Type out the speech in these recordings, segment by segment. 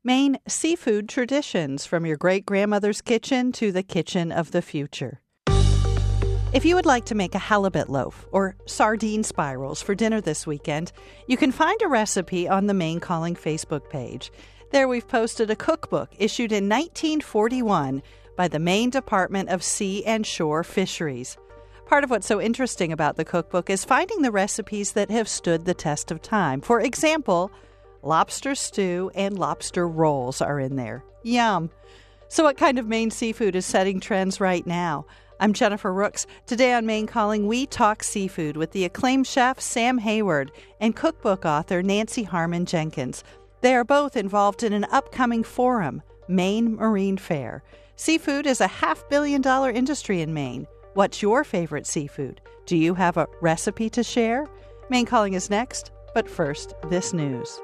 Maine seafood traditions, from your great-grandmother's kitchen to the kitchen of the future. If you would like to make a halibut loaf or sardine spirals for dinner this weekend, you can find a recipe on the Maine Calling Facebook page. There we've posted a cookbook issued in 1941 by the Maine Department of Sea and Shore Fisheries. Part of what's so interesting about the cookbook is finding the recipes that have stood the test of time. For example, lobster stew and lobster rolls are in there. Yum! So what kind of Maine seafood is setting trends right now? I'm Jennifer Rooks. Today on Maine Calling, we talk seafood with the acclaimed chef Sam Hayward and cookbook author Nancy Harmon Jenkins. They are both involved in an upcoming forum, Maine Marine Fair. Seafood is a $500 million industry in Maine. What's your favorite seafood? Do you have a recipe to share? Maine Calling is next, but first, this news.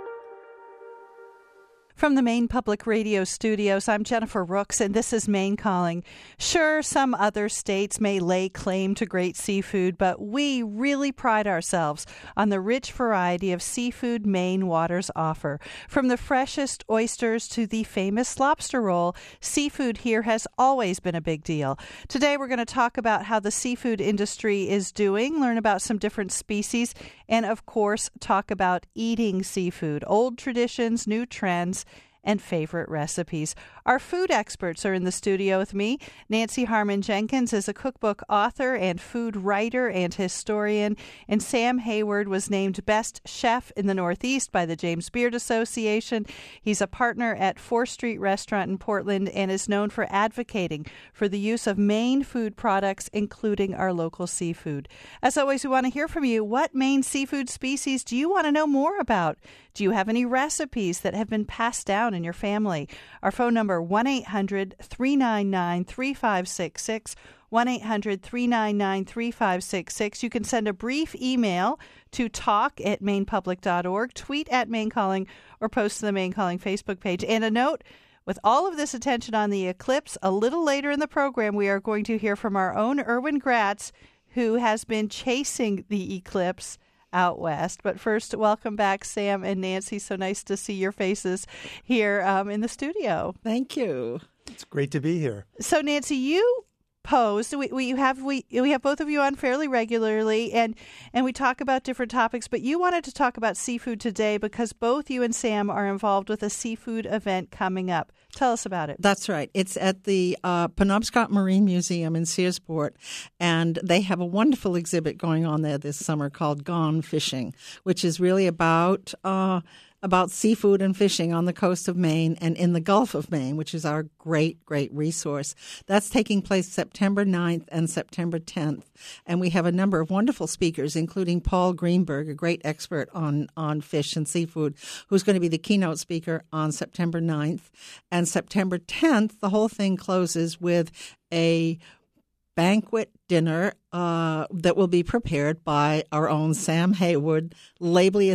From the Maine Public Radio studios, I'm Jennifer Rooks, and this is Maine Calling. Sure, some other states may lay claim to great seafood, but we really pride ourselves on the rich variety of seafood Maine waters offer. From the freshest oysters to the famous lobster roll, seafood here has always been a big deal. Today, we're going to talk about how the seafood industry is doing, learn about some different species, and, of course, talk about eating seafood, old traditions, new trends, and favorite recipes. Our food experts are in the studio with me. Nancy Harmon Jenkins is a cookbook author and food writer and historian, and Sam Hayward was named Best Chef in the Northeast by the James Beard Association. He's a partner at 4th Street Restaurant in Portland and is known for advocating for the use of Maine food products, including our local seafood. As always, we want to hear from you. What Maine seafood species do you want to know more about? Do you have any recipes that have been passed down in your family? Our phone number, 1-800-399-3566, 1-800-399-3566. You can send a brief email to talk@mainepublic.org, tweet at Maine Calling, or post to the Maine Calling Facebook page. And a note, with all of this attention on the eclipse, a little later in the program, we are going to hear from our own Erwin Gratz, who has been chasing the eclipse out west. But first, welcome back, Sam and Nancy. So nice to see your faces here in the studio. Thank you. It's great to be here. So, Nancy, you post. We have both of you on fairly regularly, and we talk about different topics. But you wanted to talk about seafood today because both you and Sam are involved with a seafood event coming up. Tell us about it. That's right. It's at the Penobscot Marine Museum in Searsport, and they have a wonderful exhibit going on there this summer called Gone Fishing, which is really about seafood and fishing on the coast of Maine and in the Gulf of Maine, which is our great resource. That's taking place September 9th and September 10th. And we have a number of wonderful speakers, including Paul Greenberg, a great expert on fish and seafood, who's going to be the keynote speaker on September 9th. And September 10th, the whole thing closes with a banquet dinner that will be prepared by our own Sam Hayward, lately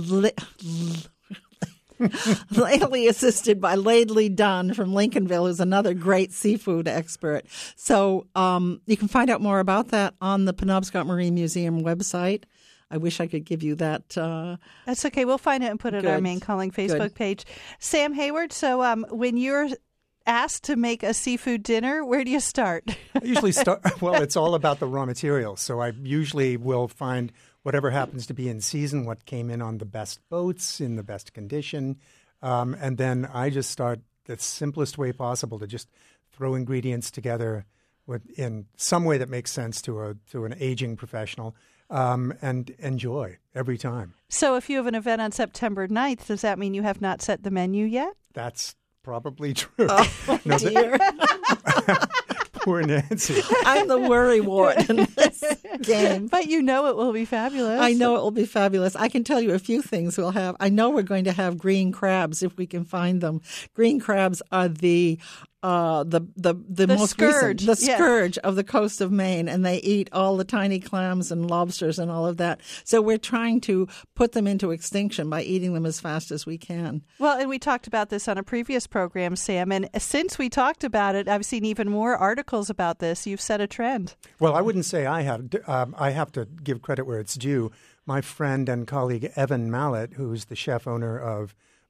assisted by Laidley Dunn from Lincolnville, who's another great seafood expert. So you can find out more about that on the Penobscot Marine Museum website. I wish I could give you that. That's okay. We'll find it and put it on our Maine Calling Facebook page. Sam Hayward, so when you're asked to make a seafood dinner, where do you start? I usually start, well, it's all about the raw materials. So I usually will find whatever happens to be in season, what came in on the best boats, in the best condition. And then I just start the simplest way possible to just throw ingredients together in some way that makes sense to an aging professional and enjoy every time. So if you have an event on September 9th, does that mean you have not set the menu yet? That's probably true. Oh, no, dear. Poor Nancy. I'm the worrywart in this game. But you know it will be fabulous. I know it will be fabulous. I can tell you a few things we'll have. I know we're going to have green crabs if we can find them. Green crabs are the most scourge. recent, scourge of the coast of Maine, and they eat all the tiny clams and lobsters and all of that. So we're trying to put them into extinction by eating them as fast as we can. Well, and we talked about this on a previous program, Sam, and since we talked about it, I've seen even more articles about this. You've set a trend. Well, I wouldn't say I have. I have to give credit where it's due. My friend and colleague Evan Mallett, who's the chef owner of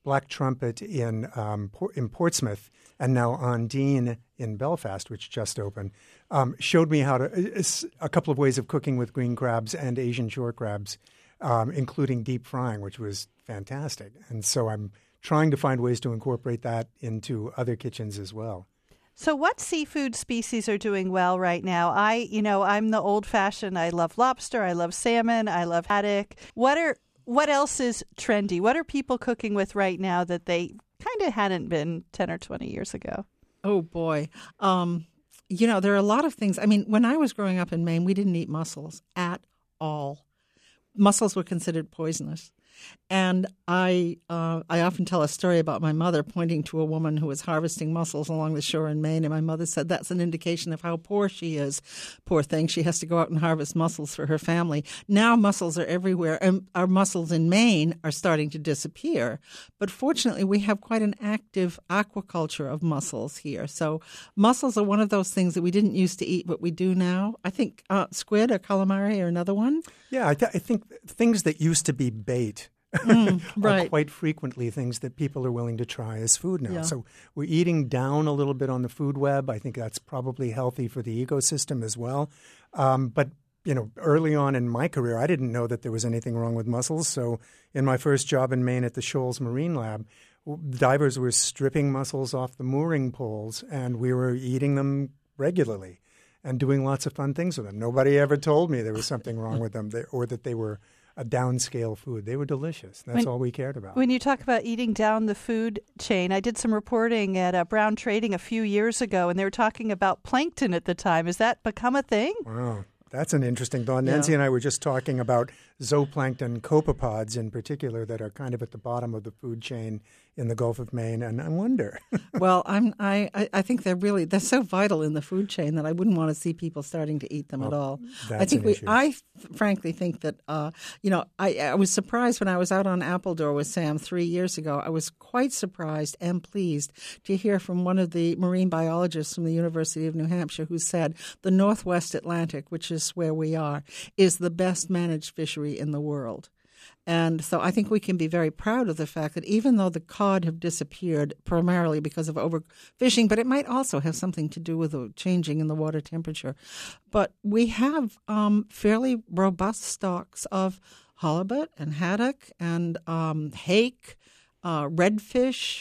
Black Trumpet in Portsmouth and now Ondine in Belfast, which just opened, showed me how to a couple of ways of cooking with green crabs and Asian shore crabs, including deep frying, which was fantastic. And so I'm trying to find ways to incorporate that into other kitchens as well. So what seafood species are doing well right now? I'm the old-fashioned. I love lobster. I love salmon. I love haddock. What else is trendy? What are people cooking with right now that they kind of hadn't been 10 or 20 years ago? Oh, boy. There are a lot of things. I mean, when I was growing up in Maine, we didn't eat mussels at all. Mussels were considered poisonous. And I often tell a story about my mother pointing to a woman who was harvesting mussels along the shore in Maine, and my mother said that's an indication of how poor she is. Poor thing, she has to go out and harvest mussels for her family. Now mussels are everywhere, and our mussels in Maine are starting to disappear. But fortunately, we have quite an active aquaculture of mussels here. So mussels are one of those things that we didn't used to eat, but we do now. I think squid or calamari are another one. Yeah, I think things that used to be bait right. are quite frequently things that people are willing to try as food now. Yeah. So we're eating down a little bit on the food web. I think that's probably healthy for the ecosystem as well. But early on in my career, I didn't know that there was anything wrong with mussels. So in my first job in Maine at the Shoals Marine Lab, divers were stripping mussels off the mooring poles, and we were eating them regularly and doing lots of fun things with them. Nobody ever told me there was something wrong with them or that they were a downscale food. They were delicious. That's all we cared about. When you talk about eating down the food chain, I did some reporting at Brown Trading a few years ago, and they were talking about plankton at the time. Has that become a thing? Wow. That's an interesting thought. Nancy and I were just talking about zooplankton copepods in particular that are kind of at the bottom of the food chain in the Gulf of Maine, and I wonder. Well, I think they're so vital in the food chain that I wouldn't want to see people starting to eat them at all. I frankly think that I was surprised when I was out on Appledore with Sam 3 years ago. I was quite surprised and pleased to hear from one of the marine biologists from the University of New Hampshire who said the Northwest Atlantic, which is where we are, is the best managed fishery in the world. And so I think we can be very proud of the fact that even though the cod have disappeared primarily because of overfishing, but it might also have something to do with the changing in the water temperature. But we have fairly robust stocks of halibut and haddock and hake, redfish.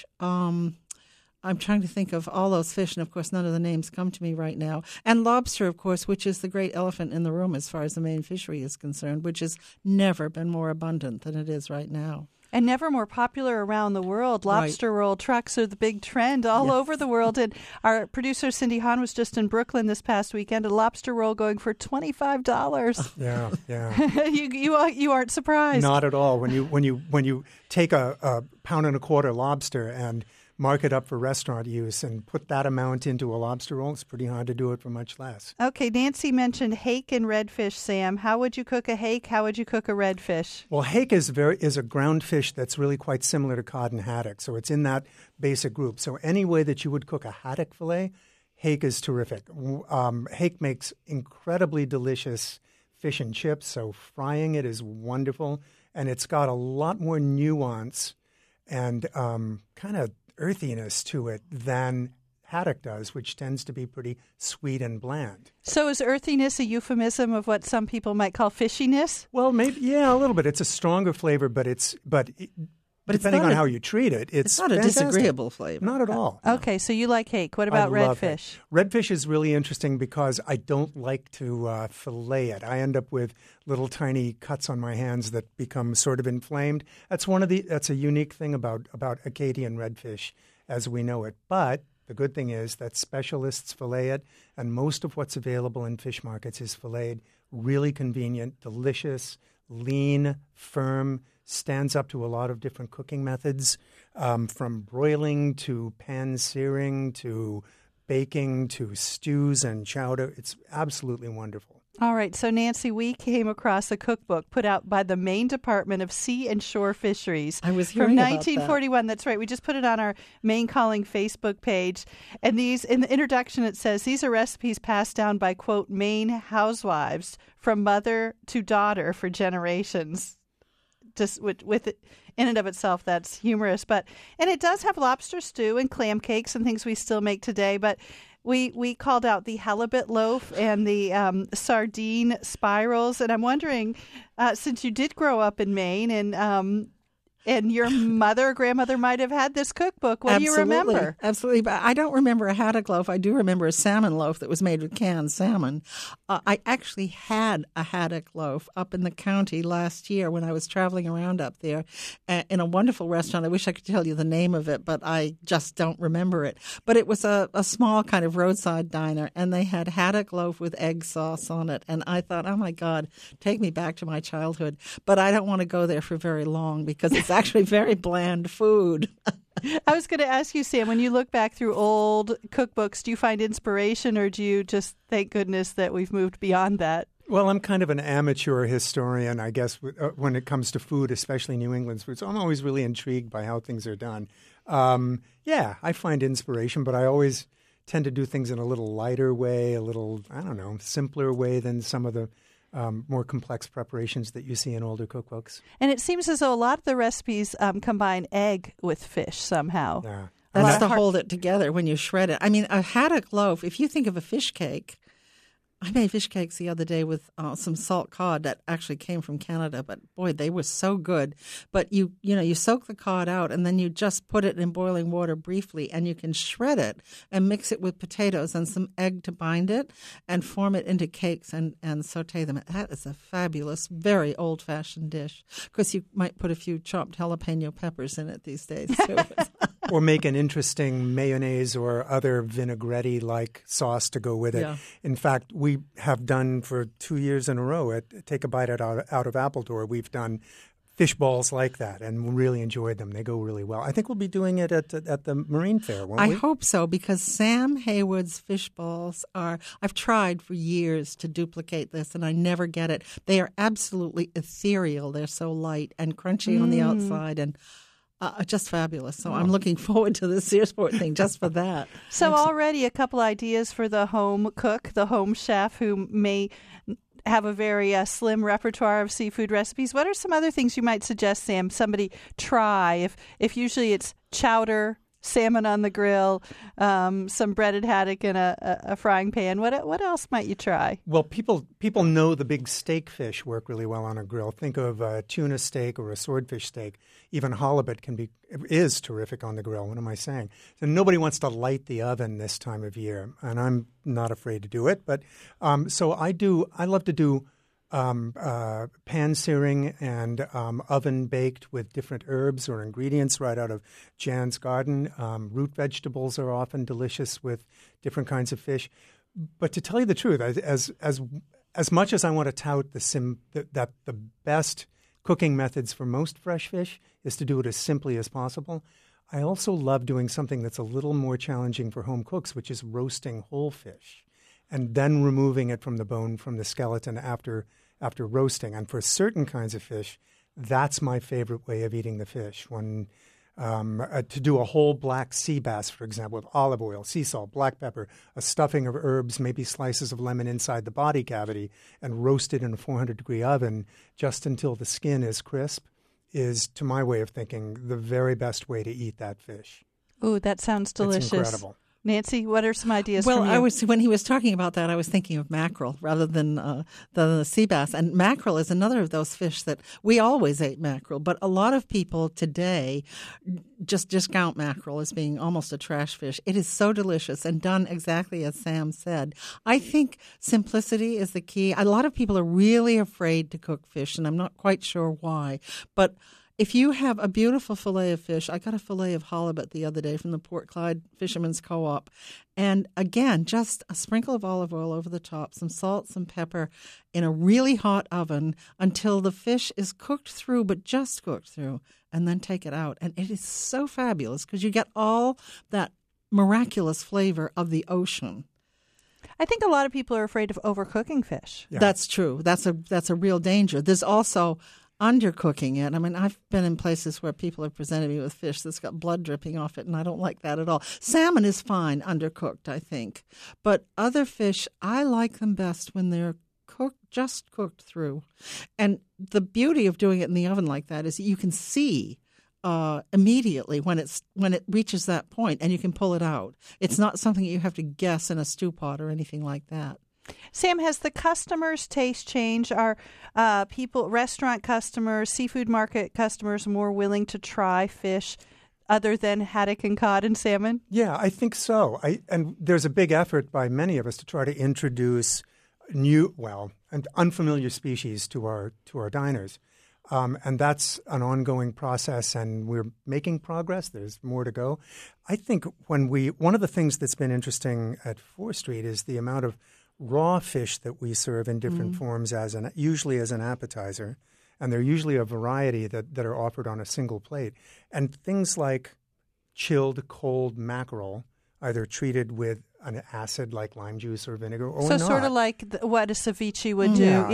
I'm trying to think of all those fish, and of course none of the names come to me right now. And lobster, of course, which is the great elephant in the room as far as the Maine fishery is concerned, which has never been more abundant than it is right now. And never more popular around the world. Lobster roll trucks are the big trend all over the world. And our producer, Cindy Hahn, was just in Brooklyn this past weekend. A lobster roll going for $25. Yeah. You aren't surprised. Not at all. When you take a pound and a quarter lobster and mark it up for restaurant use and put that amount into a lobster roll, it's pretty hard to do it for much less. Okay, Nancy mentioned hake and redfish, Sam. How would you cook a hake? How would you cook a redfish? Well, hake is a ground fish that's really quite similar to cod and haddock, so it's in that basic group. So any way that you would cook a haddock fillet, hake is terrific. Hake makes incredibly delicious fish and chips, so frying it is wonderful, and it's got a lot more nuance and kind of earthiness to it than haddock does, which tends to be pretty sweet and bland. So is earthiness a euphemism of what some people might call fishiness? Well, maybe, yeah, a little bit. It's a stronger flavor, but depending on how you treat it, it's not fantastic. A disagreeable flavor. Not at all. Okay, so you like hake. What about redfish? Redfish is really interesting because I don't like to fillet it. I end up with little tiny cuts on my hands that become sort of inflamed. That's a unique thing about Acadian redfish as we know it. But the good thing is that specialists fillet it, and most of what's available in fish markets is filleted. Really convenient, delicious, lean, firm, stands up to a lot of different cooking methods, from broiling to pan-searing to baking to stews and chowder. It's absolutely wonderful. All right. So, Nancy, we came across a cookbook put out by the Maine Department of Sea and Shore Fisheries. I was hearing from 1941. That's right. We just put it on our Maine Calling Facebook page. And in the introduction, it says, these are recipes passed down by, quote, Maine housewives from mother to daughter for generations. just with it in and of itself, that's humorous. And it does have lobster stew and clam cakes and things we still make today. But we called out the halibut loaf and the sardine spirals. And I'm wondering, since you did grow up in Maine and your mother or grandmother might have had this cookbook, what do you remember? Absolutely. But I don't remember a haddock loaf. I do remember a salmon loaf that was made with canned salmon. I actually had a haddock loaf up in the county last year when I was traveling around up there in a wonderful restaurant. I wish I could tell you the name of it, but I just don't remember it. But it was a small kind of roadside diner, and they had haddock loaf with egg sauce on it. And I thought, oh, my God, take me back to my childhood. But I don't want to go there for very long because it's actually very bland food. I was going to ask you, Sam, when you look back through old cookbooks, do you find inspiration or do you just thank goodness that we've moved beyond that? Well, I'm kind of an amateur historian, I guess, when it comes to food, especially New England's food. So I'm always really intrigued by how things are done. Yeah, I find inspiration, but I always tend to do things in a little lighter way, a little, I don't know, simpler way than some of the more complex preparations that you see in older cookbooks. And it seems as though a lot of the recipes combine egg with fish somehow. Yeah. That's to hold it together when you shred it. I mean, a haddock loaf, if you think of a fish cake, I made fish cakes the other day with some salt cod that actually came from Canada, but boy, they were so good. But you soak the cod out and then you just put it in boiling water briefly, and you can shred it and mix it with potatoes and some egg to bind it and form it into cakes and saute them. That is a fabulous, very old-fashioned dish. Of course, you might put a few chopped jalapeno peppers in it these days, too. Or make an interesting mayonnaise or other vinaigrette-like sauce to go with it. Yeah. In fact, we have done for 2 years in a row at Take a Bite out of Appledore, we've done fish balls like that and really enjoyed them. They go really well. I think we'll be doing it at the Marine Fair, won't we? I hope so, because Sam Haywood's fish balls I've tried for years to duplicate this, and I never get it. They are absolutely ethereal. They're so light and crunchy on the outside, and just fabulous. So I'm looking forward to the Searsport thing just for that. So already a couple ideas for the home cook, the home chef who may have a very slim repertoire of seafood recipes. What are some other things you might suggest, Sam, somebody try? If usually it's chowder, salmon on the grill, some breaded haddock in a frying pan. What else might you try? Well, people know the big steak fish work really well on a grill. Think of a tuna steak or a swordfish steak. Even halibut is terrific on the grill. What am I saying? So nobody wants to light the oven this time of year, and I'm not afraid to do it. But so I love to do pan searing and oven baked with different herbs or ingredients right out of Jan's garden. Root vegetables are often delicious with different kinds of fish. But to tell you the truth, as much as I want to tout that the best cooking methods for most fresh fish is to do it as simply as possible, I also love doing something that's a little more challenging for home cooks, which is roasting whole fish and then removing it from the bone, from the skeleton after roasting. And for certain kinds of fish, that's my favorite way of eating the fish. When to do a whole black sea bass, for example, with olive oil, sea salt, black pepper, a stuffing of herbs, maybe slices of lemon inside the body cavity, and roast it in a 400-degree oven just until the skin is crisp, is, to my way of thinking, the very best way to eat that fish. Ooh, that sounds delicious. It's incredible. Nancy, what are some ideas from you? Well, when he was talking about that, I was thinking of mackerel rather than the sea bass. And mackerel is another of those fish that we always ate mackerel, but a lot of people today just discount mackerel as being almost a trash fish. It is so delicious and done exactly as Sam said. I think simplicity is the key. A lot of people are really afraid to cook fish, and I'm not quite sure why, but if you have a beautiful fillet of fish, I got a fillet of halibut the other day from the Port Clyde Fishermen's Co-op. And again, just a sprinkle of olive oil over the top, some salt, some pepper in a really hot oven until the fish is cooked through, but just cooked through, and then take it out. And it is so fabulous because you get all that miraculous flavor of the ocean. I think a lot of people are afraid of overcooking fish. Yeah. That's true. That's a real danger. There's also undercooking it. I mean, I've been in places where people have presented me with fish that's got blood dripping off it, and I don't like that at all. Salmon is fine undercooked, I think. But other fish, I like them best when they're just cooked through. And the beauty of doing it in the oven like that is you can see immediately when it reaches that point, and you can pull it out. It's not something you have to guess in a stew pot or anything like that. Sam, has the customers' taste changed? Are restaurant customers, seafood market customers more willing to try fish other than haddock and cod and salmon? Yeah, I think so. And there's a big effort by many of us to try to introduce and unfamiliar species to our diners. And that's an ongoing process, and we're making progress. There's more to go. I think one of the things that's been interesting at 4th Street is the amount of raw fish that we serve in different forms usually as an appetizer. And they're usually a variety that are offered on a single plate. And things like chilled cold mackerel, either treated with an acid like lime juice or vinegar or not. So sort of like what a ceviche would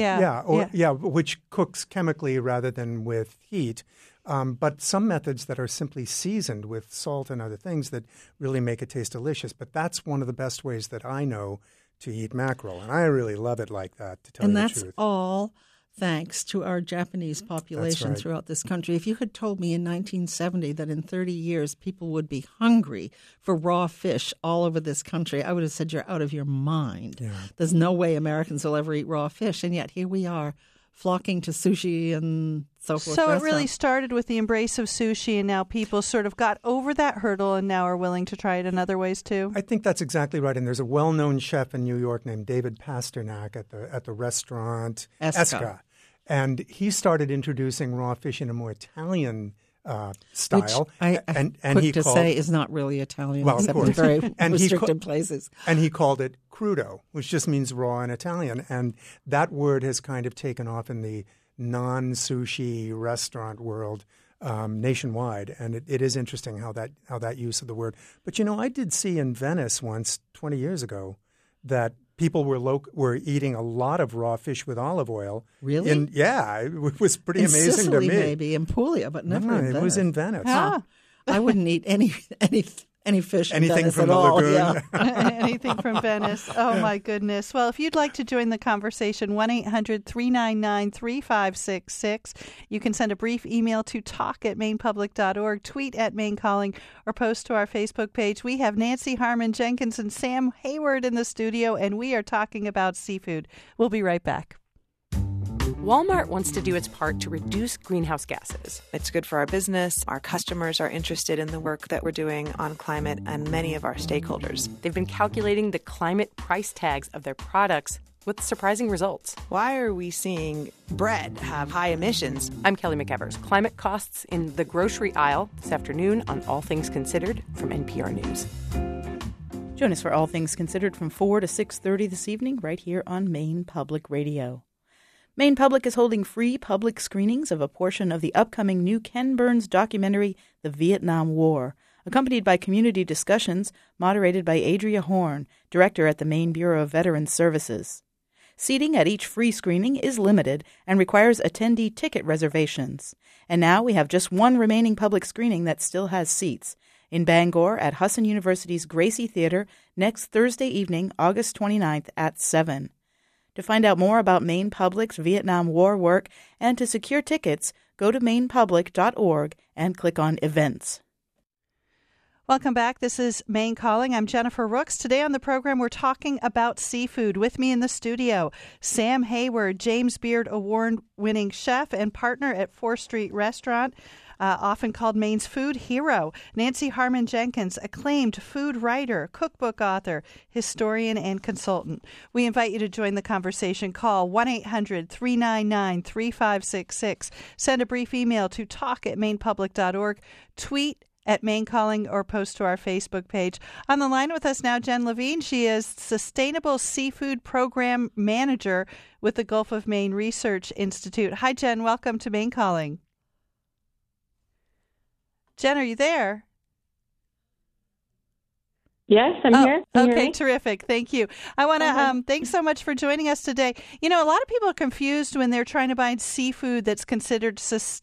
do. Which cooks chemically rather than with heat. But some methods that are simply seasoned with salt and other things that really make it taste delicious. But that's one of the best ways that I know to eat mackerel. And I really love it like that, to tell you the truth. And that's all thanks to our Japanese population throughout this country. If you had told me in 1970 that in 30 years people would be hungry for raw fish all over this country, I would have said you're out of your mind. Yeah. There's no way Americans will ever eat raw fish. And yet here we are flocking to sushi and so forth. So it really started with the embrace of sushi, and now people sort of got over that hurdle and now are willing to try it in other ways too? I think that's exactly right. And there's a well-known chef in New York named David Pasternak at the restaurant Esca. And he started introducing raw fish in a more Italian style. Which say is not really Italian, except in very restricted places. And he called it crudo, which just means raw in Italian. And that word has kind of taken off in the non-sushi restaurant world nationwide. And it is interesting how that use of the word. But, I did see in Venice once, 20 years ago, that people were eating a lot of raw fish with olive oil. Really? It was pretty amazing Sicily, to me. Maybe in Puglia, but never in Venice. It was in Venice. Ah. I wouldn't eat any fish in Anything Venice from at the all. lagoon. Yeah. Anything from Venice. Oh, my goodness. Well, if you'd like to join the conversation, 1-800-399-3566. You can send a brief email to talk@mainpublic.org, tweet at Maine Calling, or post to our Facebook page. We have Nancy Harmon Jenkins and Sam Hayward in the studio, and we are talking about seafood. We'll be right back. Walmart wants to do its part to reduce greenhouse gases. It's good for our business. Our customers are interested in the work that we're doing on climate, and many of our stakeholders. They've been calculating the climate price tags of their products with surprising results. Why are we seeing bread have high emissions? I'm Kelly McEvers. Climate costs in the grocery aisle this afternoon on All Things Considered from NPR News. Join us for All Things Considered from 4 to 6:30 this evening right here on Maine Public Radio. Maine Public is holding free public screenings of a portion of the upcoming new Ken Burns documentary, The Vietnam War, accompanied by community discussions moderated by Adria Horn, director at the Maine Bureau of Veterans Services. Seating at each free screening is limited and requires attendee ticket reservations. And now we have just one remaining public screening that still has seats, in Bangor at Husson University's Gracie Theater next Thursday evening, August 29th at 7. To find out more about Maine Public's Vietnam War work and to secure tickets, go to mainepublic.org and click on Events. Welcome back. This is Maine Calling. I'm Jennifer Rooks. Today on the program, we're talking about seafood. With me in the studio, Sam Hayward, James Beard Award-winning chef and partner at 4th Street Restaurant, often called Maine's food hero. Nancy Harmon Jenkins, acclaimed food writer, cookbook author, historian, and consultant. We invite you to join the conversation. Call 1-800-399-3566. Send a brief email to talk@mainepublic.org. Tweet at Maine Calling or post to our Facebook page. On the line with us now, Jen Levine. She is Sustainable Seafood Program Manager with the Gulf of Maine Research Institute. Hi, Jen. Welcome to Maine Calling. Jen, are you there? Yes, I'm here. Okay, terrific. Thank you. I want to thanks so much for joining us today. A lot of people are confused when they're trying to buy seafood that's considered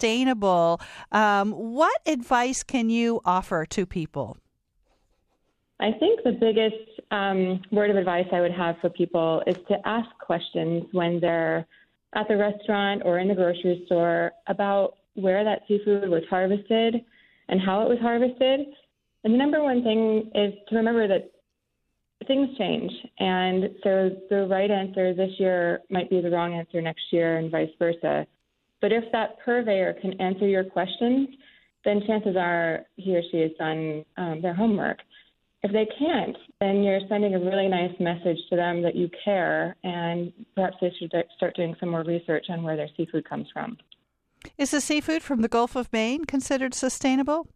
sustainable. What advice can you offer to people? I think the biggest word of advice I would have for people is to ask questions when they're at the restaurant or in the grocery store about where that seafood was harvested and how it was harvested. And the number one thing is to remember that things change. And so the right answer this year might be the wrong answer next year and vice versa. But if that purveyor can answer your questions, then chances are he or she has done their homework. If they can't, then you're sending a really nice message to them that you care, and perhaps they should start doing some more research on where their seafood comes from. Is the seafood from the Gulf of Maine considered sustainable?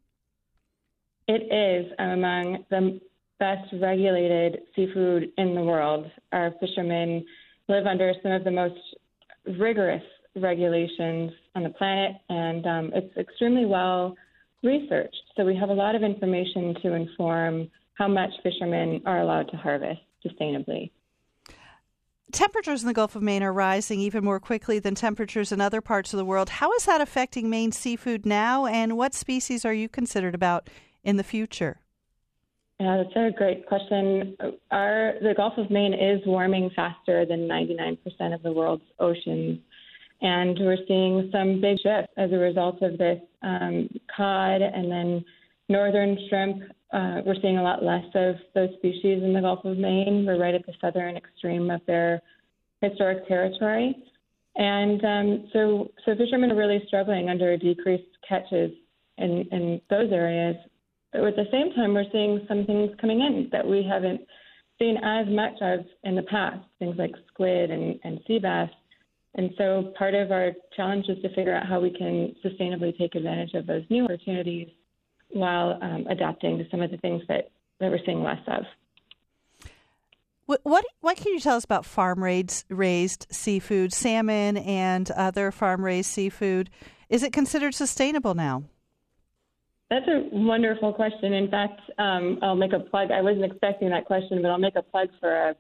It is among the best regulated seafood in the world. Our fishermen live under some of the most rigorous regulations on the planet, and it's extremely well researched. So we have a lot of information to inform how much fishermen are allowed to harvest sustainably. Temperatures in the Gulf of Maine are rising even more quickly than temperatures in other parts of the world. How is that affecting Maine seafood now, and what species are you considered about in the future? Yeah, that's a great question. The Gulf of Maine is warming faster than 99% of the world's oceans, and we're seeing some big shifts as a result of this. Cod and then northern shrimp, we're seeing a lot less of those species in the Gulf of Maine. We're right at the southern extreme of their historic territory. And so fishermen are really struggling under decreased catches in those areas. But at the same time, we're seeing some things coming in that we haven't seen as much of in the past, things like squid and sea bass. And so part of our challenge is to figure out how we can sustainably take advantage of those new opportunities while adapting to some of the things that we're seeing less of. What can you tell us about farm-raised seafood, salmon and other farm-raised seafood? Is it considered sustainable now? That's a wonderful question. In fact, I'll make a plug. I wasn't expecting that question, but I'll make a plug for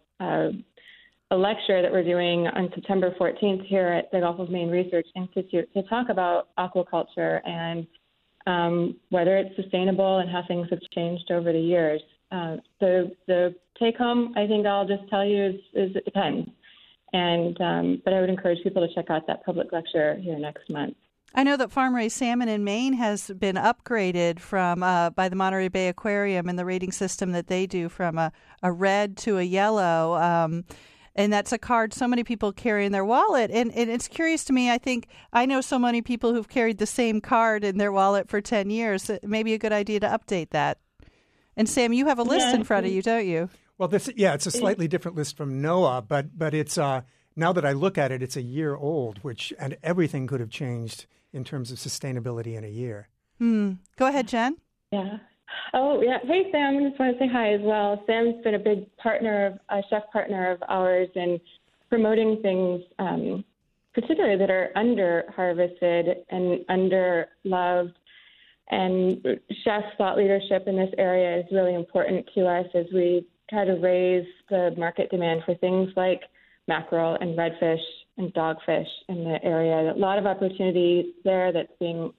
a lecture that we're doing on September 14th here at the Gulf of Maine Research Institute to talk about aquaculture and whether it's sustainable and how things have changed over the years. The take home, I think I'll just tell you, is it depends. And but I would encourage people to check out that public lecture here next month. I know that farm-raised salmon in Maine has been upgraded from by the Monterey Bay Aquarium and the rating system that they do from a red to a yellow. And that's a card so many people carry in their wallet. And it's curious to me. I think I know so many people who've carried the same card in their wallet for 10 years. It may be a good idea to update that. And Sam, you have a list in front of you, don't you? Well, it's a slightly different list from NOAA, but it's now that I look at it, it's a year old, and everything could have changed in terms of sustainability in a year. Go ahead, Jen. Yeah. Oh, yeah. Hey, Sam. I just want to say hi as well. Sam's been a big chef partner of ours in promoting things, particularly that are under-harvested and under-loved. And chef thought leadership in this area is really important to us as we try to raise the market demand for things like mackerel and redfish and dogfish in the area. A lot of opportunity there that's being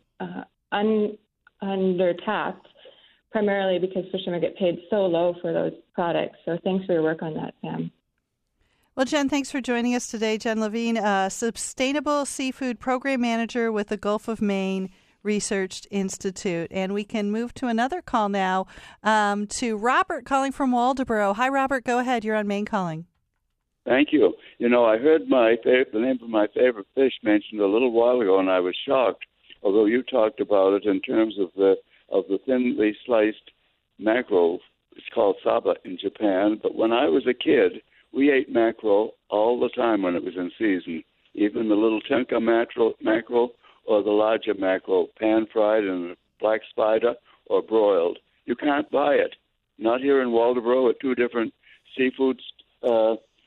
under-tapped, primarily because fishermen get paid so low for those products. So thanks for your work on that, Sam. Well, Jen, thanks for joining us today. Jen Levine, Sustainable Seafood Program Manager with the Gulf of Maine Research Institute. And we can move to another call now to Robert calling from Waldoboro. Hi, Robert. Go ahead. You're on Maine Calling. Thank you. You know, I heard the name of my favorite fish mentioned a little while ago, and I was shocked, although you talked about it in terms of the thinly sliced mackerel. It's called saba in Japan. But when I was a kid, we ate mackerel all the time when it was in season, even the little tenka mackerel or the larger mackerel, pan-fried in a black spider or broiled. You can't buy it. Not here in Waldoboro at two different seafood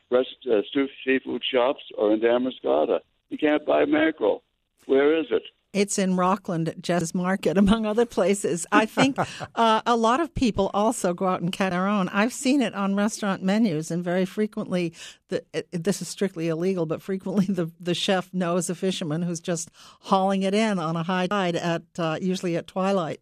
shops or in Damariscotta. You can't buy mackerel. Where is it? It's in Rockland at Jess's Market, among other places. I think a lot of people also go out and catch their own. I've seen it on restaurant menus, and very frequently, this is strictly illegal, but frequently the chef knows a fisherman who's just hauling it in on a high tide usually at twilight.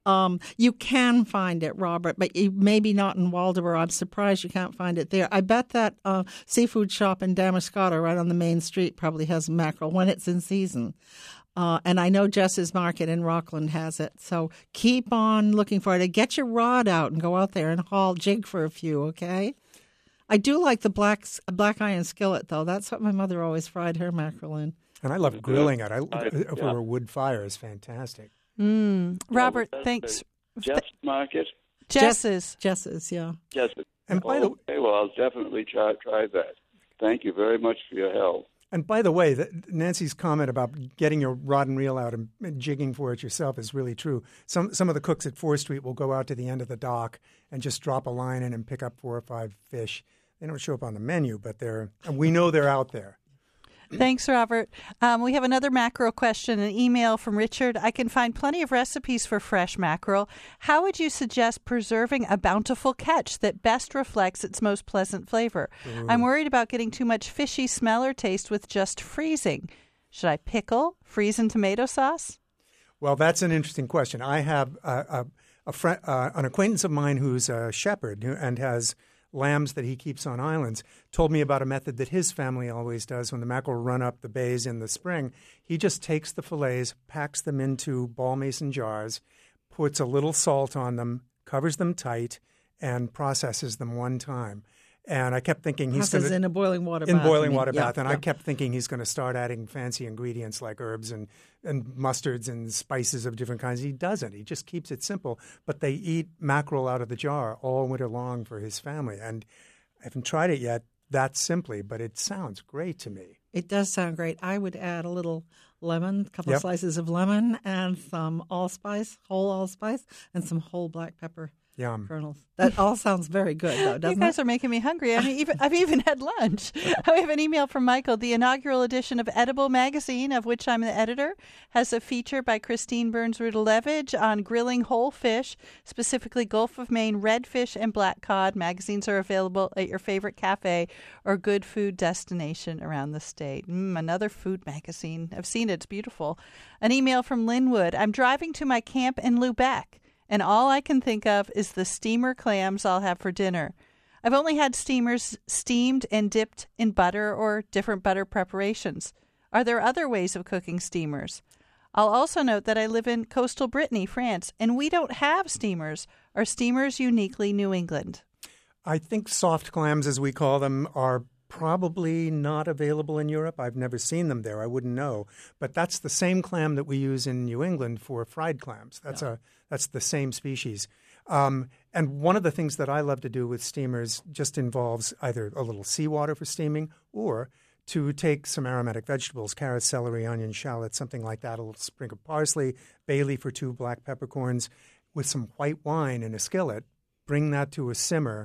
You can find it, Robert, but maybe not in Waldoboro. I'm surprised you can't find it there. I bet that seafood shop in Damariscotta, right on the main street, probably has mackerel when it's in season. And I know Jess's Market in Rockland has it. So keep on looking for it. Get your rod out and go out there and jig for a few, okay? I do like the black iron skillet, though. That's what my mother always fried her mackerel in. And I love grilling it. Over a wood fire is fantastic. Robert, thanks. Jess's Market? Jess's, yeah. Jess's. And by the way, well, I'll definitely try that. Thank you very much for your help. And by the way, Nancy's comment about getting your rod and reel out and jigging for it yourself is really true. Some of the cooks at 4th Street will go out to the end of the dock and just drop a line in and pick up 4 or 5 fish. They don't show up on the menu, but we know they're out there. Thanks, Robert. We have another mackerel question, an email from Richard. I can find plenty of recipes for fresh mackerel. How would you suggest preserving a bountiful catch that best reflects its most pleasant flavor? I'm worried about getting too much fishy smell or taste with just freezing. Should I pickle, freeze in tomato sauce? Well, that's an interesting question. I have an acquaintance of mine who's a shepherd and has lambs that he keeps on islands, told me about a method that his family always does when the mackerel run up the bays in the spring. He just takes the fillets, packs them into ball mason jars, puts a little salt on them, covers them tight, and processes them one time. And I kept thinking he's going to... in a boiling water bath. In boiling water bath. And I kept thinking he's going to start adding fancy ingredients like herbs and mustards and spices of different kinds. He doesn't. He just keeps it simple. But they eat mackerel out of the jar all winter long for his family. And I haven't tried it yet that simply, but it sounds great to me. It does sound great. I would add a little lemon, a couple of slices of lemon, and some allspice, whole allspice, and some whole black pepper. Yum. Kernels. That all sounds very good, though, doesn't it? You guys are making me hungry. I've even had lunch. We have an email from Michael. The inaugural edition of Edible Magazine, of which I'm the editor, has a feature by Christine Burns-Rudalevich on grilling whole fish, specifically Gulf of Maine redfish and black cod. Magazines are available at your favorite cafe or good food destination around the state. Another food magazine. I've seen it. It's beautiful. An email from Linwood. I'm driving to my camp in Lubec, and all I can think of is the steamer clams I'll have for dinner. I've only had steamers steamed and dipped in butter or different butter preparations. Are there other ways of cooking steamers? I'll also note that I live in coastal Brittany, France, and we don't have steamers. Are steamers uniquely New England? I think soft clams, as we call them, are probably not available in Europe. I've never seen them there. I wouldn't know. But that's the same clam that we use in New England for fried clams. That's the same species. And one of the things that I love to do with steamers just involves either a little seawater for steaming or to take some aromatic vegetables, carrots, celery, onion, shallots, something like that, a little sprig of parsley, bay leaf or 2 black peppercorns with some white wine in a skillet, bring that to a simmer,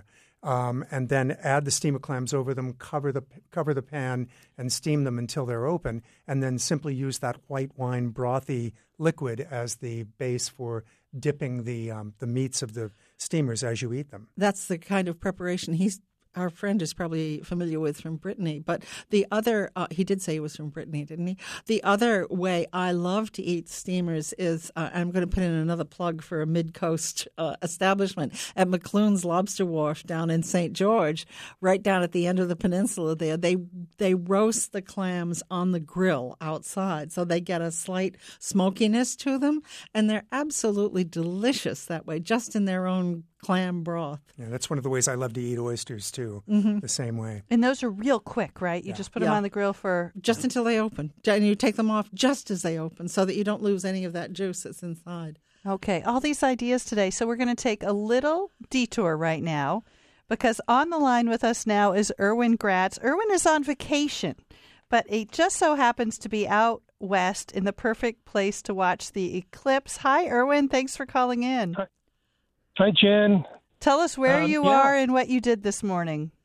and then add the steamer clams over them, cover the pan, and steam them until they're open, and then simply use that white wine brothy liquid as the base for dipping the meats of the steamers as you eat them. That's the kind of preparation our friend is probably familiar with from Brittany. But the other, he did say he was from Brittany, didn't he? The other way I love to eat steamers is, I'm going to put in another plug for a mid-coast establishment at McClune's Lobster Wharf down in St. George, right down at the end of the peninsula there. They roast the clams on the grill outside, so they get a slight smokiness to them, and they're absolutely delicious that way, just in their own clam broth. Yeah, that's one of the ways I love to eat oysters, too, the same way. And those are real quick, right? You just put them on the grill for... Just until they open. And you take them off just as they open so that you don't lose any of that juice that's inside. Okay, all these ideas today. So we're going to take a little detour right now because on the line with us now is Erwin Gratz. Erwin is on vacation, but it just so happens to be out west in the perfect place to watch the eclipse. Hi, Erwin. Thanks for calling in. Hi, Jen. Tell us where you are and what you did this morning.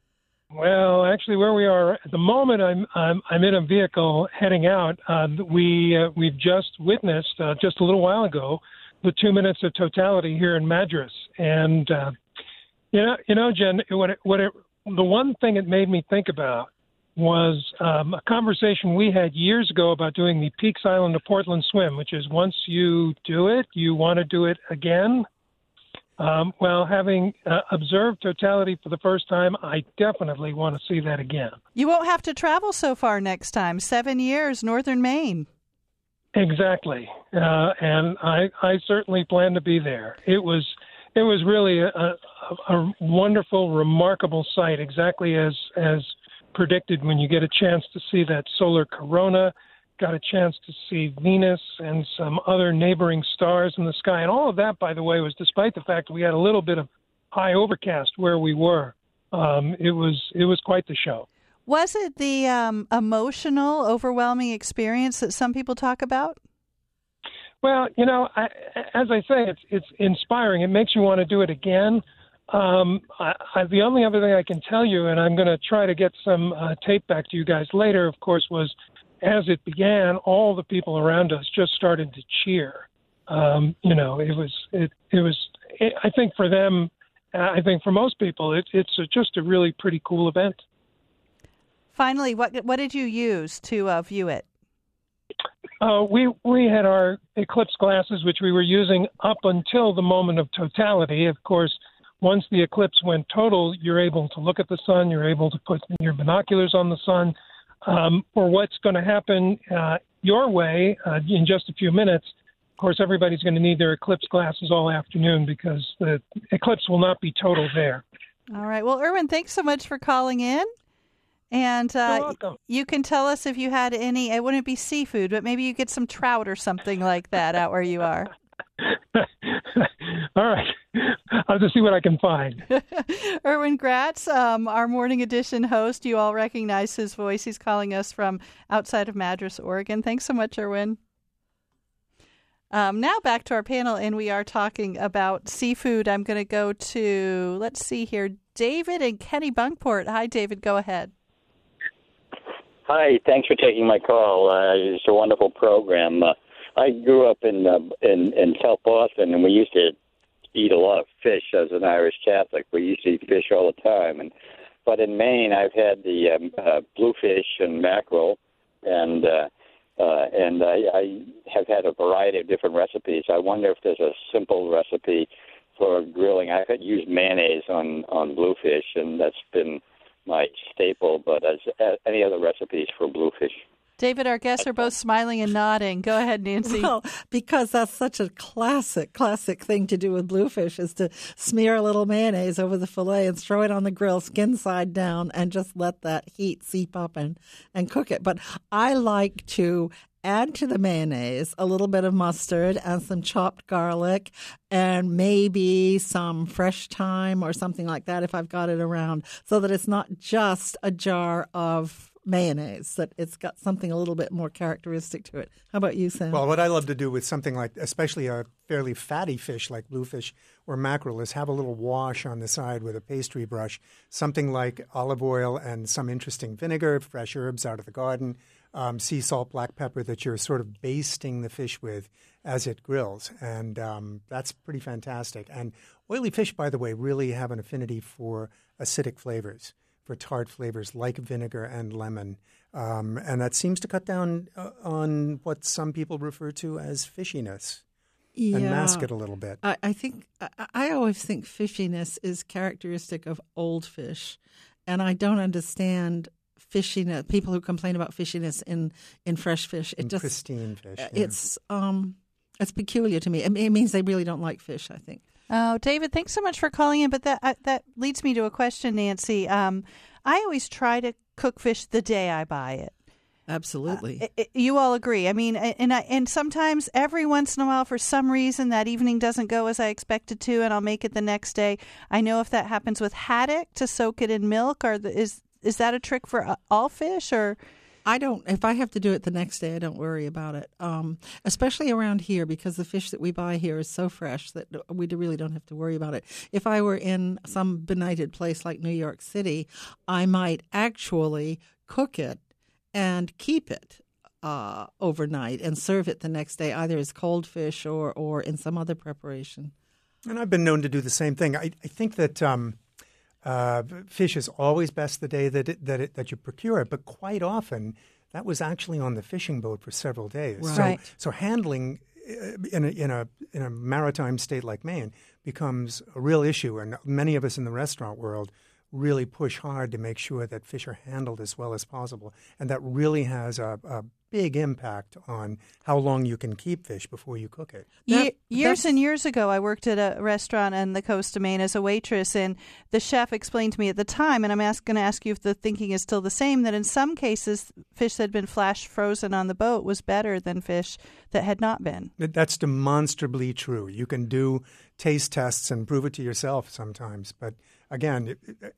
Well, actually, where we are at the moment, I'm in a vehicle heading out. We've just witnessed just a little while ago the 2 minutes of totality here in Madras, and you know, Jen, the one thing it made me think about was a conversation we had years ago about doing the Peaks Island to Portland swim, which is once you do it, you want to do it again. Well, having observed totality for the first time, I definitely want to see that again. You won't have to travel so far next time. 7 years, northern Maine. Exactly, and I certainly plan to be there. It was really a wonderful, remarkable sight, exactly as predicted. When you get a chance to see that solar corona, got a chance to see Venus and some other neighboring stars in the sky. And all of that, by the way, was despite the fact that we had a little bit of high overcast where we were. It was quite the show. Was it the emotional, overwhelming experience that some people talk about? Well, you know, as I say, it's inspiring. It makes you want to do it again. The only other thing I can tell you, and I'm going to try to get some tape back to you guys later, of course, was as it began, all the people around us just started to cheer. You know, it was. I think for them, I think for most people, it's just a really pretty cool event. Finally, what did you use to view it? We had our eclipse glasses, which we were using up until the moment of totality. Of course, once the eclipse went total, you're able to look at the sun. You're able to put your binoculars on the sun. For what's going to happen your way in just a few minutes, of course, everybody's going to need their eclipse glasses all afternoon because the eclipse will not be total there. All right. Well, Erwin, thanks so much for calling in. And you can tell us if you had any, it wouldn't be seafood, but maybe you get some trout or something like that out where you are. All right. I'll just see what I can find. Erwin Gratz, our Morning Edition host. You all recognize his voice. He's calling us from outside of Madras, Oregon. Thanks so much, Erwin. Now back to our panel, and we are talking about seafood. I'm going to go to, let's see here, David and Kenny Bunkport. Hi, David. Go ahead. Hi. Thanks for taking my call. It's a wonderful program. I grew up in South Boston, and we used to eat a lot of fish as an Irish Catholic. We used to eat fish all the time. But in Maine, I've had the bluefish and mackerel, and I have had a variety of different recipes. I wonder if there's a simple recipe for grilling. I've used mayonnaise on bluefish, and that's been my staple. But as any other recipes for bluefish? David, our guests are both smiling and nodding. Go ahead, Nancy. Well, because that's such a classic thing to do with bluefish is to smear a little mayonnaise over the fillet and throw it on the grill, skin side down, and just let that heat seep up and cook it. But I like to add to the mayonnaise a little bit of mustard and some chopped garlic and maybe some fresh thyme or something like that if I've got it around, so that it's not just a jar of mayonnaise, that it's got something a little bit more characteristic to it. How about you, Sam? Well, what I love to do with something like, especially a fairly fatty fish like bluefish or mackerel, is have a little wash on the side with a pastry brush, something like olive oil and some interesting vinegar, fresh herbs out of the garden, sea salt, black pepper that you're sort of basting the fish with as it grills. And that's pretty fantastic. And oily fish, by the way, really have an affinity for acidic flavors, for tart flavors like vinegar and lemon. And that seems to cut down on what some people refer to as fishiness and mask it a little bit. I think I always think fishiness is characteristic of old fish, and I don't understand fishiness. People who complain about fishiness in fresh fish, Pristine fish. Yeah. It's peculiar to me. It means they really don't like fish, I think. Oh, David, thanks so much for calling in. But that leads me to a question, Nancy. I always try to cook fish the day I buy it. Absolutely. You all agree. I mean, and sometimes every once in a while, for some reason, that evening doesn't go as I expected to, and I'll make it the next day. I know if that happens with haddock, to soak it in milk, or is that a trick for all fish, or? I don't. If I have to do it the next day, I don't worry about it. Especially around here, because the fish that we buy here is so fresh that we really don't have to worry about it. If I were in some benighted place like New York City, I might actually cook it and keep it overnight and serve it the next day, either as cold fish or in some other preparation. And I've been known to do the same thing. I think that fish is always best the day that you procure it, but quite often that was actually on the fishing boat for several days. Right. So handling in a maritime state like Maine becomes a real issue, and many of us in the restaurant world really push hard to make sure that fish are handled as well as possible, and that really has a big impact on how long you can keep fish before you cook it. Years and years ago, I worked at a restaurant on the coast of Maine as a waitress, and the chef explained to me at the time, and I'm going to ask you if the thinking is still the same, that in some cases, fish that had been flash frozen on the boat was better than fish that had not been. That's demonstrably true. You can do taste tests and prove it to yourself sometimes, but again,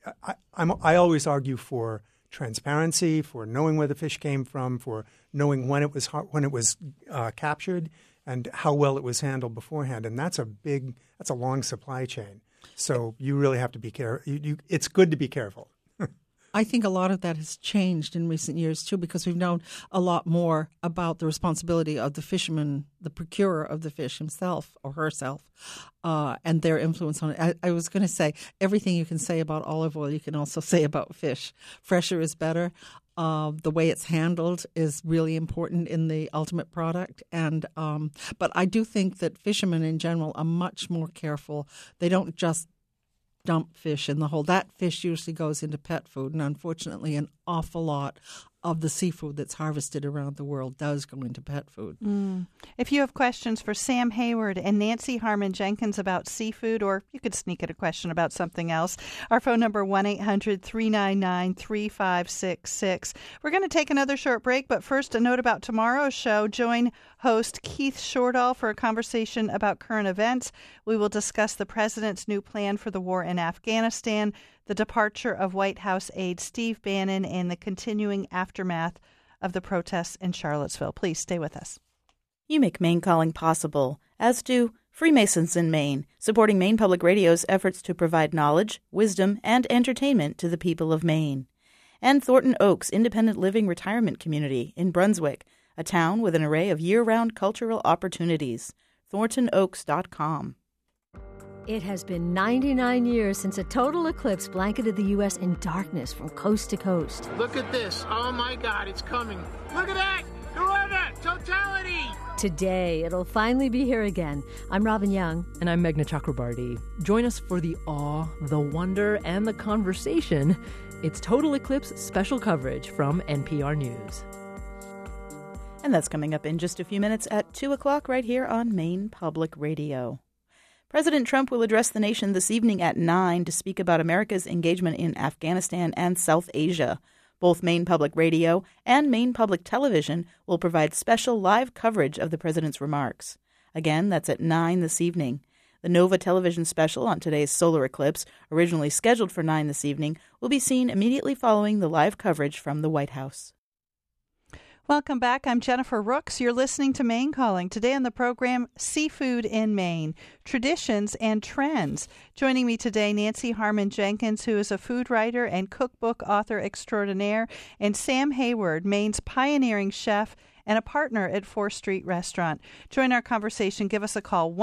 I always argue for transparency, for knowing where the fish came from, for knowing when it was captured, and how well it was handled beforehand. And that's a long supply chain. So you really have to be careful. It's good to be careful. I think a lot of that has changed in recent years, too, because we've known a lot more about the responsibility of the fisherman, the procurer of the fish himself or herself, and their influence on it. I was going to say, everything you can say about olive oil, you can also say about fish. Fresher is better. The way it's handled is really important in the ultimate product. But I do think that fishermen in general are much more careful. They don't just dump fish in the hole. That fish usually goes into pet food, and unfortunately an awful lot of the seafood that's harvested around the world does go into pet food. If you have questions for Sam Hayward and Nancy Harmon Jenkins about seafood, or you could sneak in a question about something else, our phone number 1-800-399-3566. We're going to take another short break, but first a note about tomorrow's show. Join host Keith Shortall for a conversation about current events. We will discuss the president's new plan for the war in Afghanistan, the departure of White House aide Steve Bannon, and the continuing aftermath of the protests in Charlottesville. Please stay with us. You make Maine Calling possible, as do Freemasons in Maine, supporting Maine Public Radio's efforts to provide knowledge, wisdom, and entertainment to the people of Maine. And Thornton Oaks Independent Living Retirement Community in Brunswick, a town with an array of year-round cultural opportunities. ThorntonOaks.com. It has been 99 years since a total eclipse blanketed the U.S. in darkness from coast to coast. Look at this. Oh, my God, it's coming. Look at that. Whoever, totality. Today, it'll finally be here again. I'm Robin Young. And I'm Meghna Chakrabarty. Join us for the awe, the wonder, and the conversation. It's Total Eclipse special coverage from NPR News. And that's coming up in just a few minutes at 2 o'clock right here on Maine Public Radio. President Trump will address the nation this evening at 9 to speak about America's engagement in Afghanistan and South Asia. Both Maine Public Radio and Maine Public Television will provide special live coverage of the president's remarks. Again, that's at 9 this evening. The Nova television special on today's solar eclipse, originally scheduled for 9 this evening, will be seen immediately following the live coverage from the White House. Welcome back. I'm Jennifer Rooks. You're listening to Maine Calling. Today on the program, Seafood in Maine, Traditions and Trends. Joining me today, Nancy Harmon Jenkins, who is a food writer and cookbook author extraordinaire, and Sam Hayward, Maine's pioneering chef and a partner at 4th Street Restaurant. Join our conversation. Give us a call,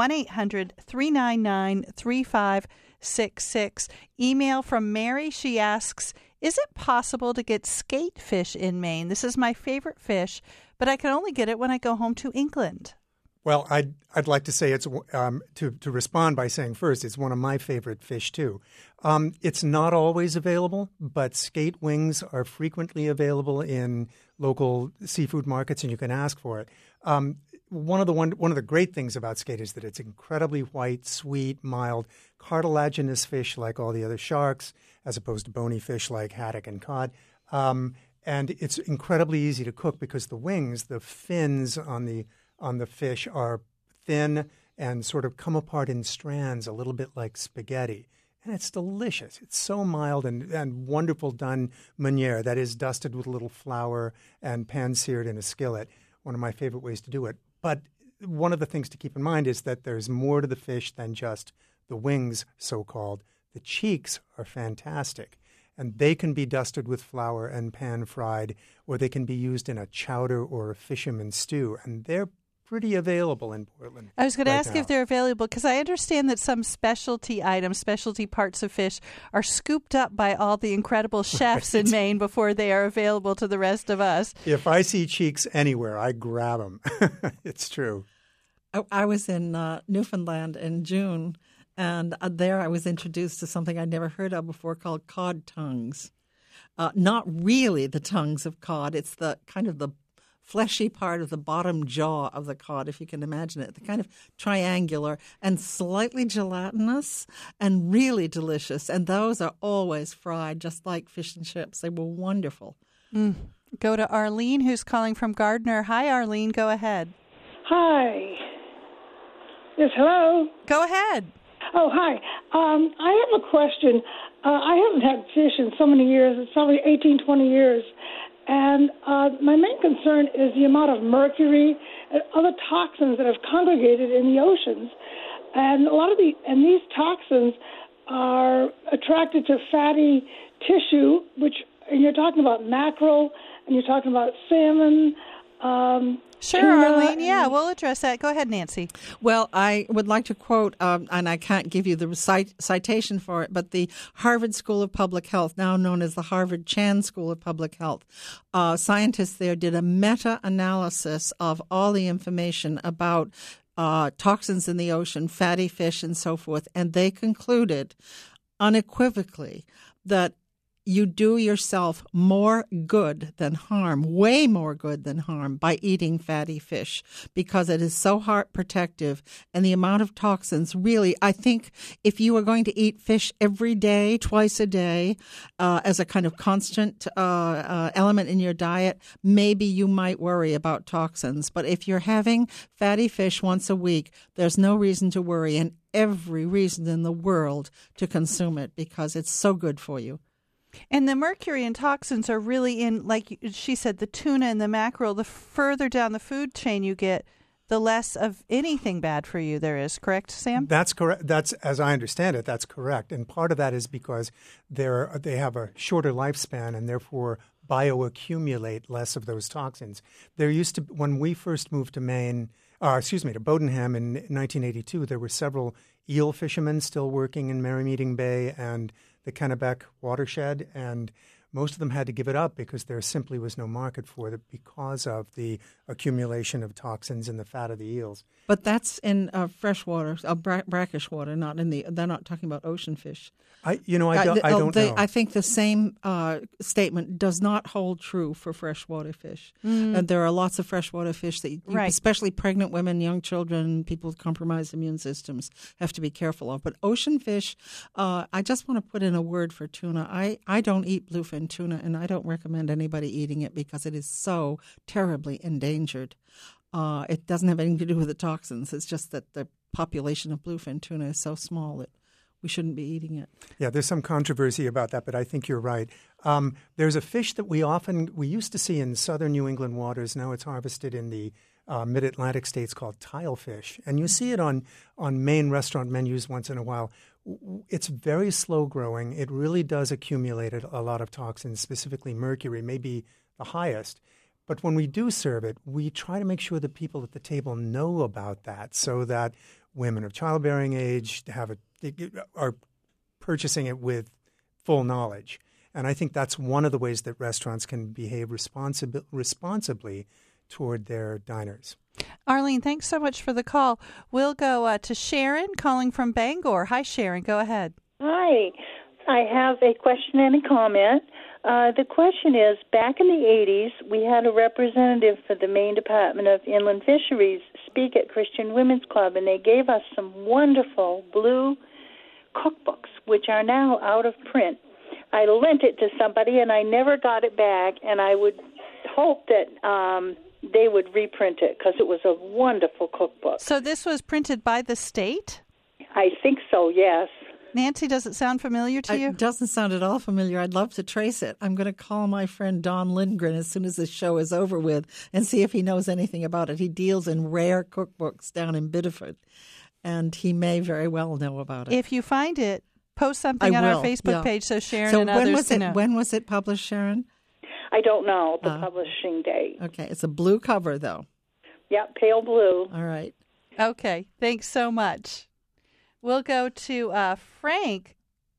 1-800-399-3566. Email from Mary. She asks, is it possible to get skate fish in Maine? This is my favorite fish, but I can only get it when I go home to England. Well, I'd like to say it's to respond by saying first, it's one of my favorite fish too. It's not always available, but skate wings are frequently available in local seafood markets, and you can ask for it. One of the great things about skate is that it's incredibly white, sweet, mild, cartilaginous fish like all the other sharks, as opposed to bony fish like haddock and cod. And it's incredibly easy to cook because the wings, the fins on the fish are thin and sort of come apart in strands, a little bit like spaghetti. and it's delicious. It's so mild and wonderful done meuniere, that is dusted with a little flour and pan-seared in a skillet, one of my favorite ways to do it. But one of the things to keep in mind is that there's more to the fish than just the wings, so-called. The cheeks are fantastic, and they can be dusted with flour and pan-fried, or they can be used in a chowder or a fisherman's stew, and they're pretty available in Portland. I was going to right ask now. if they're available, because I understand that some specialty items, specialty parts of fish, are scooped up by all the incredible chefs in Maine before they are available to the rest of us. If I see cheeks anywhere, I grab them. It's true. I was in Newfoundland in June, and there I was introduced to something I'd never heard of before called cod tongues. Not really the tongues of cod. It's the kind of the fleshy part of the bottom jaw of the cod, if you can imagine it. The kind of triangular and slightly gelatinous and really delicious. And those are always fried just like fish and chips. They were wonderful. Go to Arlene, who's calling from Gardner. Hi, Arlene. Go ahead. Hi. Yes, hello? Go ahead. Oh, hi. I have a question. I haven't had fish in so many years. It's probably 18, 20 years. And my main concern is the amount of mercury and other toxins that have congregated in the oceans. And these toxins are attracted to fatty tissue, and you're talking about mackerel, and you're talking about salmon. Sure, Arlene. Yeah, we'll address that. Go ahead, Nancy. Well, I would like to quote, and I can't give you the citation for it, but the Harvard School of Public Health, now known as the Harvard Chan School of Public Health, scientists there did a meta-analysis of all the information about toxins in the ocean, fatty fish, and so forth, and they concluded unequivocally that you do yourself more good than harm, way more good than harm, by eating fatty fish, because it is so heart protective. And the amount of toxins, really, I think if you were going to eat fish every day, twice a day, as a kind of constant element in your diet, maybe you might worry about toxins. But if you're having fatty fish once a week, there's no reason to worry, and every reason in the world to consume it, because it's so good for you. And the mercury and toxins are really in, like she said, the tuna and the mackerel. The further down the food chain you get, the less of anything bad for you there is. Correct, Sam? That's correct. That's, as I understand it, that's correct. And part of that is because they have a shorter lifespan and therefore bioaccumulate less of those toxins. There used to, when we first moved to Maine, to Bodenham in 1982, there were several eel fishermen still working in Merrymeeting Bay and the Kennebec watershed, and most of them had to give it up because there simply was no market for it because of the accumulation of toxins in the fat of the eels. But that's in freshwater, brackish water, not in they're not talking about ocean fish. I don't know. I think the same statement does not hold true for freshwater fish. And there are lots of freshwater fish that, especially pregnant women, young children, people with compromised immune systems, have to be careful of. But ocean fish, I just want to put in a word for tuna. I don't eat bluefin tuna, and I don't recommend anybody eating it because it is so terribly endangered. It doesn't have anything to do with the toxins. It's just that the population of bluefin tuna is so small that we shouldn't be eating it. Yeah, there's some controversy about that, but I think you're right. There's a fish that we used to see in southern New England waters. Now it's harvested in the mid-Atlantic states called tilefish. And you see it on Maine restaurant menus once in a while. It's very slow growing. It really does accumulate a lot of toxins, specifically mercury, maybe the highest. But when we do serve it, we try to make sure that people at the table know about that so that women of childbearing age are purchasing it with full knowledge. And I think that's one of the ways that restaurants can behave responsibly toward their diners. Arlene, thanks so much for the call. We'll go to Sharon calling from Bangor. Hi, Sharon. Go ahead. Hi. I have a question and a comment. The question is, back in the 80s, we had a representative for the Maine Department of Inland Fisheries speak at Christian Women's Club, and they gave us some wonderful blue cookbooks, which are now out of print. I lent it to somebody, and I never got it back, and I would hope that they would reprint it because it was a wonderful cookbook. So this was printed by the state? I think so, yes. Nancy, does it sound familiar to you? It doesn't sound at all familiar. I'd love to trace it. I'm going to call my friend Don Lindgren as soon as this show is over with and see if he knows anything about it. He deals in rare cookbooks down in Biddeford, and he may very well know about it. If you find it, post something on our Facebook page so Sharon and others can know. When was it published, Sharon? I don't know the publishing date. Okay, it's a blue cover, though. Yep, pale blue. All right. Okay, thanks so much. We'll go to Frank.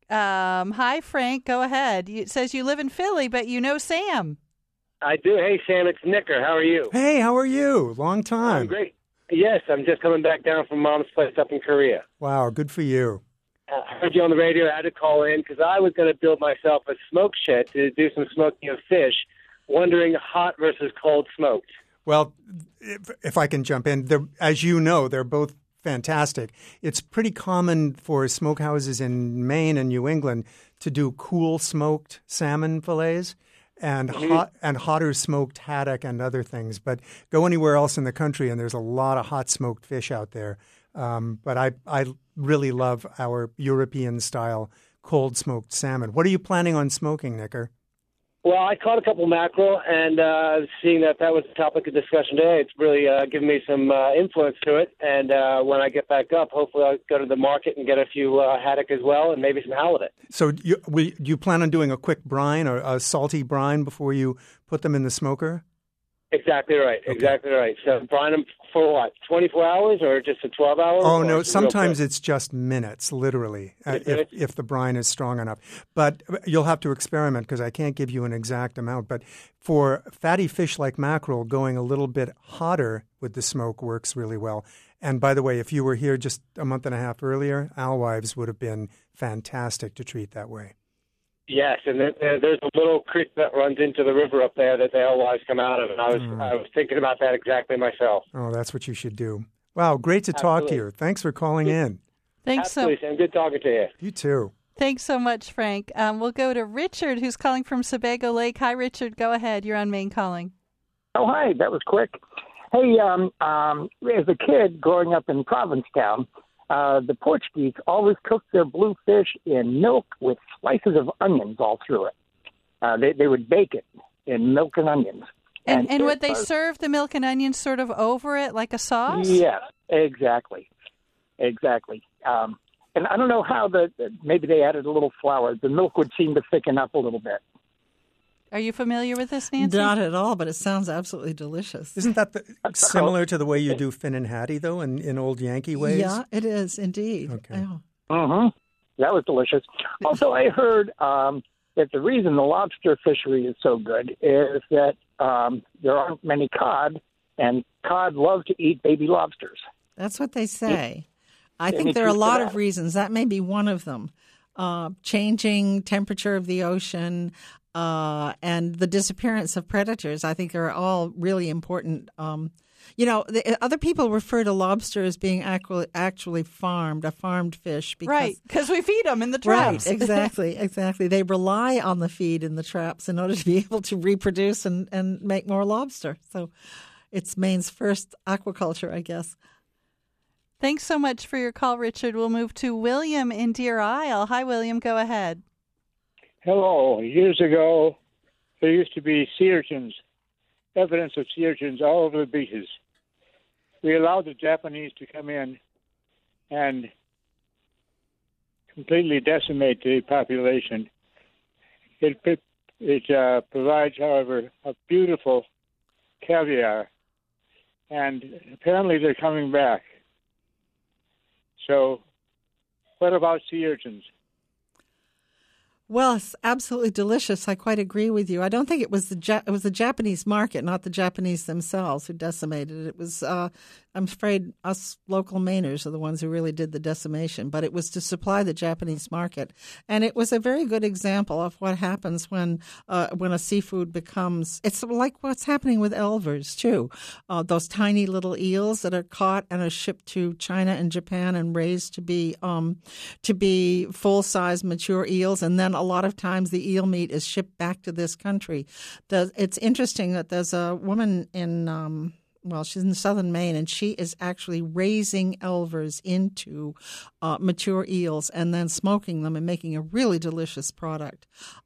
Hi, Frank. Go ahead. It says you live in Philly, but you know Sam. I do. Hey, Sam, it's Nicker. How are you? Hey, how are you? Long time. I'm great. Yes, I'm just coming back down from Mom's place up in Korea. Wow, good for you. I heard you on the radio. I had to call in because I was going to build myself a smoke shed to do some smoking of fish, wondering hot versus cold smoked. Well, if I can jump in, as you know, they're both fantastic. It's pretty common for smokehouses in Maine and New England to do cool smoked salmon fillets and hotter smoked haddock and other things. But go anywhere else in the country and there's a lot of hot smoked fish out there. But I really love our European style cold smoked salmon. What are you planning on smoking, Nicker? Well, I caught a couple mackerel, and seeing that was the topic of discussion today, it's really given me some influence to it. And when I get back up, hopefully I'll go to the market and get a few haddock as well, and maybe some halibut. So do you plan on doing a quick brine or a salty brine before you put them in the smoker? Exactly right. Okay. Exactly right. So brine them for what, 24 hours or just a 12 hours? Oh, no. Sometimes it's just minutes, literally, if the brine is strong enough. But you'll have to experiment because I can't give you an exact amount. But for fatty fish like mackerel, going a little bit hotter with the smoke works really well. And by the way, if you were here just a month and a half earlier, alewives would have been fantastic to treat that way. Yes, and there's a little creek that runs into the river up there that the alewives come out of, and I was thinking about that exactly myself. Oh, that's what you should do. Wow, great to talk to you. Thanks for calling in. Thanks Absolutely, Sam. Good talking to you. You too. Thanks so much, Frank. We'll go to Richard, who's calling from Sebago Lake. Hi, Richard. Go ahead. You're on Maine Calling. Oh, hi. That was quick. Hey, as a kid growing up in Provincetown, the Portuguese always cooked their bluefish in milk with slices of onions all through it. They would bake it in milk and onions. And would they serve the milk and onions sort of over it like a sauce? Yes, exactly. Exactly. And I don't know how maybe they added a little flour. The milk would seem to thicken up a little bit. Are you familiar with this, Nancy? Not at all, but it sounds absolutely delicious. Isn't that similar to the way you do Finn and Hattie, though, in old Yankee ways? Yeah, it is, indeed. Okay. Oh. That was delicious. Also, I heard that the reason the lobster fishery is so good is that there aren't many cod, and cod love to eat baby lobsters. That's what they say. I think there are a lot of reasons. That may be one of them. Changing temperature of the ocean, and the disappearance of predators, I think are all really important. Other people refer to lobster as being actually farmed, a farmed fish. Because we feed them in the traps. Right, exactly. They rely on the feed in the traps in order to be able to reproduce and make more lobster. So it's Maine's first aquaculture, I guess. Thanks so much for your call, Richard. We'll move to William in Deer Isle. Hi, William. Go ahead. Hello. Years ago, there used to be sea urchins, evidence of sea urchins all over the beaches. We allowed the Japanese to come in and completely decimate the population. It provides, however, a beautiful caviar, and apparently they're coming back. So, what about sea urchins? Well, it's absolutely delicious. I quite agree with you. I don't think it was the Japanese market, not the Japanese themselves, who decimated it. It was, I'm afraid, us local Mainers are the ones who really did the decimation. But it was to supply the Japanese market, and it was a very good example of what happens when a seafood becomes. It's like what's happening with elvers too. Those tiny little eels that are caught and are shipped to China and Japan and raised to be full size mature eels, and then a lot of times the eel meat is shipped back to this country. It's interesting that there's a woman in she's in southern Maine, and she is actually raising elvers into mature eels and then smoking them and making a really delicious product.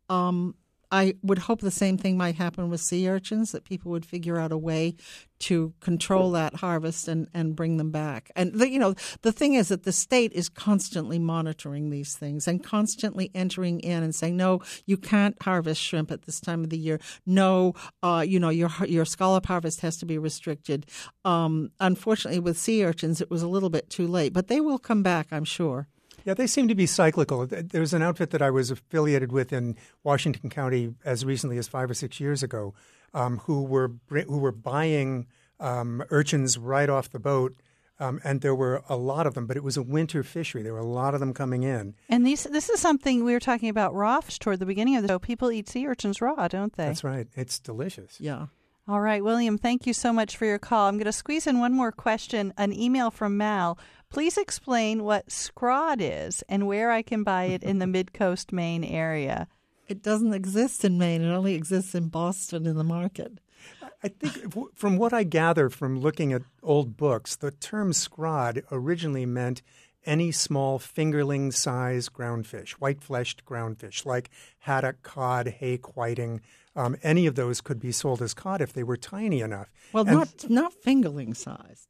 I would hope the same thing might happen with sea urchins, that people would figure out a way to control that harvest and bring them back. And, the thing is that the state is constantly monitoring these things and constantly entering in and saying, no, you can't harvest shrimp at this time of the year. No, your scallop harvest has to be restricted. Unfortunately, with sea urchins, it was a little bit too late, but they will come back, I'm sure. Yeah, they seem to be cyclical. There's an outfit that I was affiliated with in Washington County as recently as 5 or 6 years ago, who were buying urchins right off the boat, and there were a lot of them. But it was a winter fishery. There were a lot of them coming in. And this is something we were talking about raw fish toward the beginning of the show. People eat sea urchins raw, don't they? That's right. It's delicious. Yeah. All right, William, thank you so much for your call. I'm going to squeeze in one more question, an email from Mal. Please explain what scrod is and where I can buy it in the Mid-Coast Maine area. It doesn't exist in Maine. It only exists in Boston in the market. I think from what I gather from looking at old books, the term scrod originally meant any small fingerling-sized groundfish, white-fleshed groundfish, like haddock, cod, hake, whiting. Any of those could be sold as cod if they were tiny enough. Well, not fingerling-sized.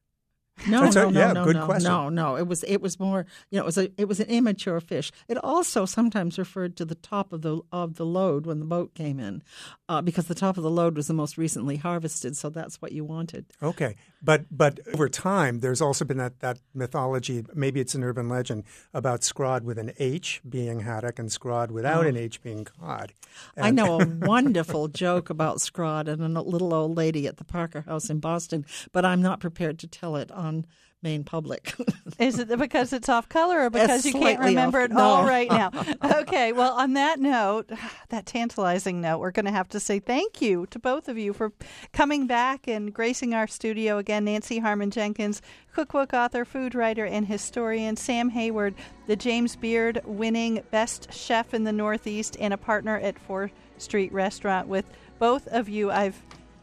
No. Good question. No. It was more. It was an immature fish. It also sometimes referred to the top of the load when the boat came in, because the top of the load was the most recently harvested. So that's what you wanted. Okay, but over time, there's also been that mythology. Maybe it's an urban legend about scrod with an H being haddock and scrod without an H being cod. I know a wonderful joke about scrod and a little old lady at the Parker House in Boston, but I'm not prepared to tell it on Maine Public. Is it because it's off color or because you can't remember it all right now? Okay, well, on that note, that tantalizing note, we're going to have to say thank you to both of you for coming back and gracing our studio again. Nancy Harmon Jenkins, cookbook author, food writer, and historian. Sam Hayward, the James Beard winning best chef in the Northeast and a partner at 4th Street Restaurant. With both of you, I've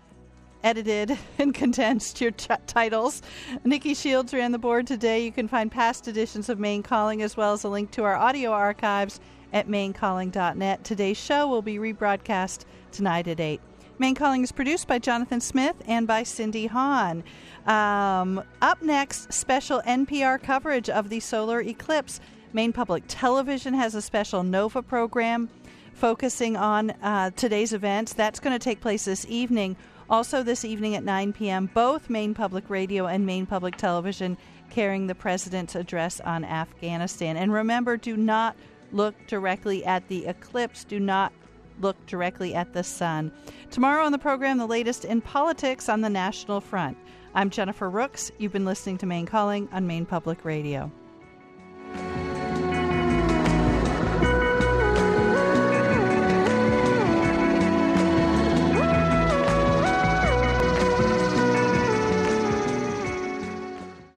edited and condensed your titles. Nikki Shields ran the board today. You can find past editions of Maine Calling as well as a link to our audio archives at mainecalling.net. Today's show will be rebroadcast tonight at 8. Maine Calling is produced by Jonathan Smith and by Cindy Hahn. Up next, special NPR coverage of the solar eclipse. Maine Public Television has a special NOVA program focusing on today's events. That's going to take place this evening. Also this evening at 9 p.m., both Maine Public Radio and Maine Public Television carrying the President's address on Afghanistan. And remember, do not look directly at the eclipse. Do not look directly at the sun. Tomorrow on the program, the latest in politics on the national front. I'm Jennifer Rooks. You've been listening to Maine Calling on Maine Public Radio.